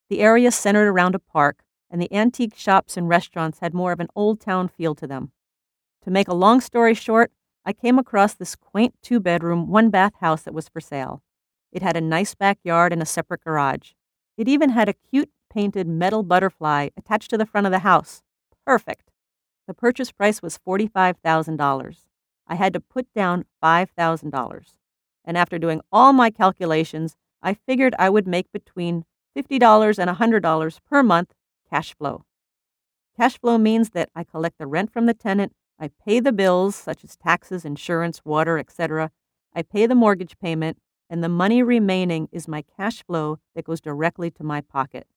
The area centered around a park, and the antique shops and restaurants had more of an old town feel to them. To make a long story short, I came across this quaint 2-bedroom, 1-bath house that was for sale. It had a nice backyard and a separate garage. It even had a cute painted metal butterfly attached to the front of the house. Perfect. The purchase price was $45,000. I had to put down $5,000. And after doing all my calculations, I figured I would make between $50 and $100 per month cash flow. Cash flow means that I collect the rent from the tenant, I pay the bills such as taxes, insurance, water, etc. I pay the mortgage payment, and the money remaining is my cash flow that goes directly to my pocket.